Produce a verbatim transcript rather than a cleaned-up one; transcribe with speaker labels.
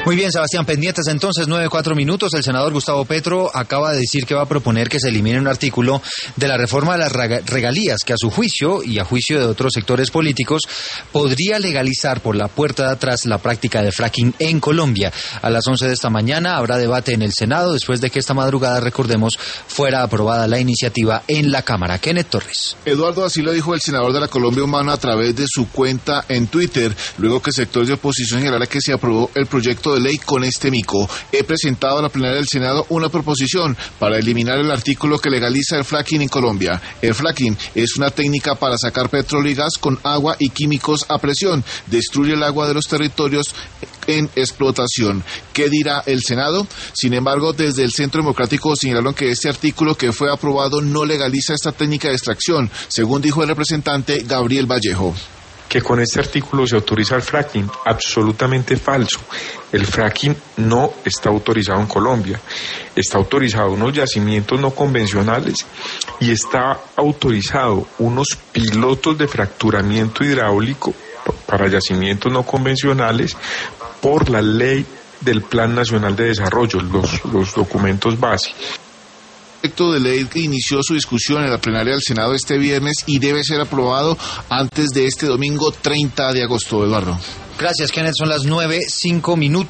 Speaker 1: Muy bien, Sebastián, pendientes entonces, nueve, cuatro minutos. El senador Gustavo Petro acaba de decir que va a proponer que se elimine un artículo de la reforma de las regalías que a su juicio y a juicio de otros sectores políticos podría legalizar por la puerta de atrás la práctica de fracking en Colombia. A las once de esta mañana habrá debate en el Senado después de que esta madrugada, recordemos, fuera aprobada la iniciativa en la Cámara. Kenneth Torres.
Speaker 2: Eduardo, así lo dijo el senador de la Colombia Humana a través de su cuenta en Twitter, luego que sectores de oposición señalara que se aprobó el proyecto de ley con este mico. He presentado a la plenaria del Senado una proposición para eliminar el artículo que legaliza el fracking en Colombia. El fracking es una técnica para sacar petróleo y gas con agua y químicos a presión. Destruye el agua de los territorios en explotación. ¿Qué dirá el Senado? Sin embargo, desde el Centro Democrático señalaron que este artículo que fue aprobado no legaliza esta técnica de extracción, según dijo el representante Gabriel Vallejo.
Speaker 3: Que con este artículo se autoriza el fracking, absolutamente falso. El fracking no está autorizado en Colombia, está autorizado unos yacimientos no convencionales y está autorizado unos pilotos de fracturamiento hidráulico para yacimientos no convencionales por la ley del Plan Nacional de Desarrollo, los, los documentos base.
Speaker 2: El proyecto de ley que inició su discusión en la plenaria del Senado este viernes y debe ser aprobado antes de este domingo treinta de agosto, Eduardo.
Speaker 1: Gracias, Kenneth. Son las nueve, cinco minutos.